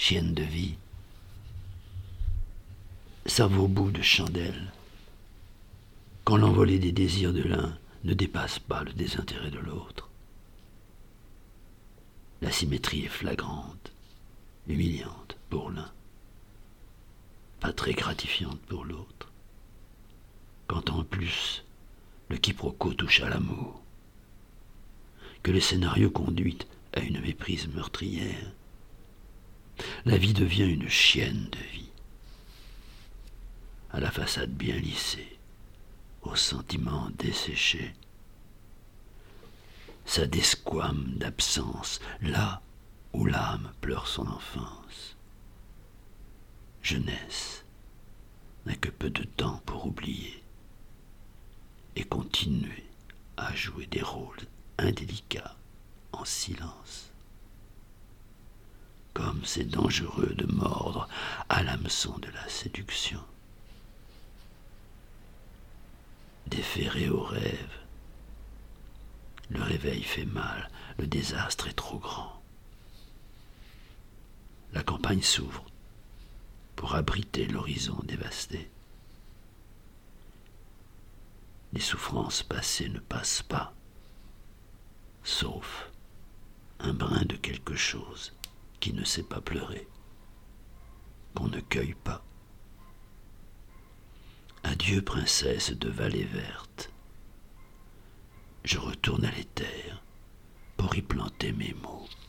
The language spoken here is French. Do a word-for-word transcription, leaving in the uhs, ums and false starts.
chienne de vie. Ça vaut bout de chandelle, quand l'envolée des désirs de l'un ne dépasse pas le désintérêt de l'autre. La symétrie est flagrante, humiliante pour l'un, pas très gratifiante pour l'autre. Quand en plus le quiproquo touche à l'amour, que le scénario conduit à une méprise meurtrière, la vie devient une chienne de vie, à la façade bien lissée, aux sentiments desséchés. Ça desquame d'absence, là où l'âme pleure son enfance. Jeunesse n'a que peu de temps pour oublier et continuer à jouer des rôles indélicats en silence. Comme c'est dangereux de mordre à l'hameçon de la séduction. Déféré au rêve, le réveil fait mal, le désastre est trop grand. La campagne s'ouvre pour abriter l'horizon dévasté. Les souffrances passées ne passent pas, sauf un brin de quelque chose qui ne sait pas pleurer, qu'on ne cueille pas. Adieu, princesse de vallée verte. Je retourne à l'éther pour y planter mes mots.